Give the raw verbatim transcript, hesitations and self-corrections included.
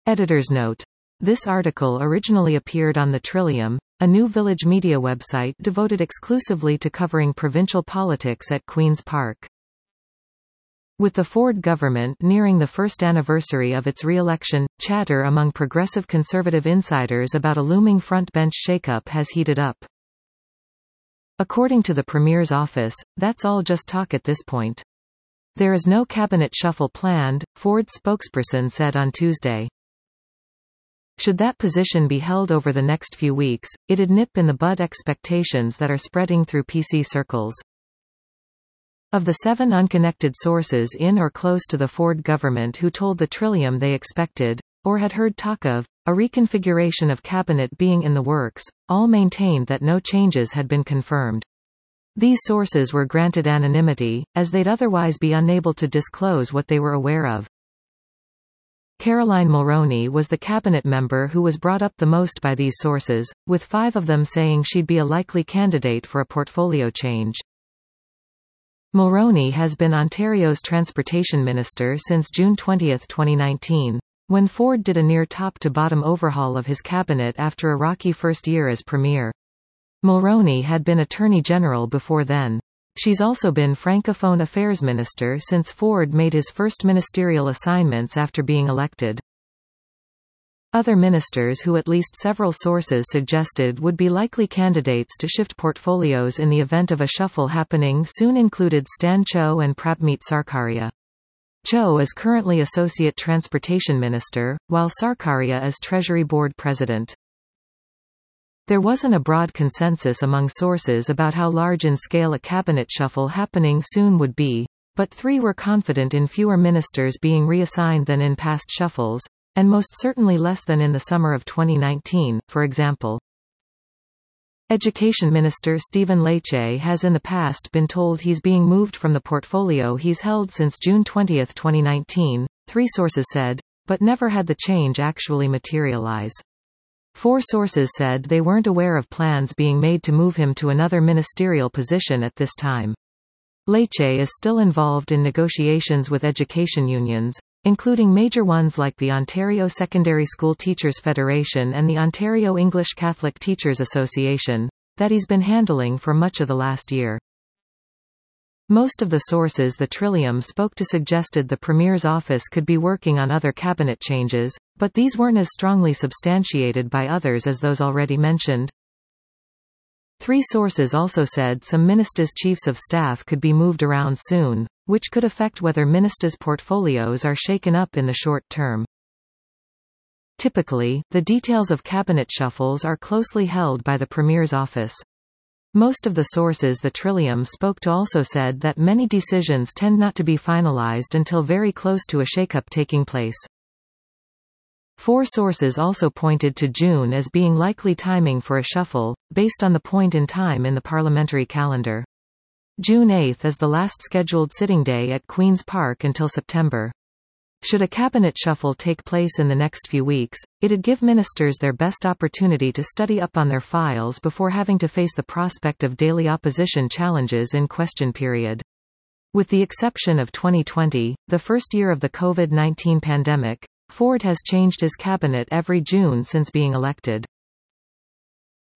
Editor's note. This article originally appeared on the Trillium, a new village media website devoted exclusively to covering provincial politics at Queen's Park. With the Ford government nearing the first anniversary of its re-election, chatter among progressive conservative insiders about a looming front-bench shakeup has heated up. According to the Premier's office, that's all just talk at this point. There is no cabinet shuffle planned, Ford's spokesperson said on Tuesday. Should that position be held over the next few weeks, it'd nip in the bud expectations that are spreading through P C circles. Of the seven unconnected sources in or close to the Ford government who told the Trillium they expected, or had heard talk of, a reconfiguration of cabinet being in the works, all maintained that no changes had been confirmed. These sources were granted anonymity, as they'd otherwise be unable to disclose what they were aware of. Caroline Mulroney was the cabinet member who was brought up the most by these sources, with five of them saying she'd be a likely candidate for a portfolio change. Mulroney has been Ontario's transportation minister since June twentieth twenty nineteen, when Ford did a near top-to-bottom overhaul of his cabinet after a rocky first year as premier. Mulroney had been Attorney General before then. She's also been Francophone Affairs Minister since Ford made his first ministerial assignments after being elected. Other ministers who at least several sources suggested would be likely candidates to shift portfolios in the event of a shuffle happening soon included Stan Cho and Prabmeet Sarkaria. Cho is currently Associate Transportation Minister, while Sarkaria is Treasury Board President. There wasn't a broad consensus among sources about how large in scale a cabinet shuffle happening soon would be, but three were confident in fewer ministers being reassigned than in past shuffles, and most certainly less than in the summer of twenty nineteen, for example. Education Minister Stephen Lecce has in the past been told he's being moved from the portfolio he's held since June twentieth twenty nineteen, three sources said, but never had the change actually materialize. Four sources said they weren't aware of plans being made to move him to another ministerial position at this time. Lecce is still involved in negotiations with education unions, including major ones like the Ontario Secondary School Teachers Federation and the Ontario English Catholic Teachers Association, that he's been handling for much of the last year. Most of the sources the Trillium spoke to suggested the Premier's office could be working on other cabinet changes, but these weren't as strongly substantiated by others as those already mentioned. Three sources also said some ministers' chiefs of staff could be moved around soon, which could affect whether ministers' portfolios are shaken up in the short term. Typically, the details of cabinet shuffles are closely held by the Premier's office. Most of the sources the Trillium spoke to also said that many decisions tend not to be finalized until very close to a shakeup taking place. Four sources also pointed to June as being likely timing for a shuffle, based on the point in time in the parliamentary calendar. June eighth is the last scheduled sitting day at Queen's Park until September. Should a cabinet shuffle take place in the next few weeks, it'd give ministers their best opportunity to study up on their files before having to face the prospect of daily opposition challenges in question period. With the exception of twenty twenty, the first year of the COVID nineteen pandemic, Ford has changed his cabinet every June since being elected.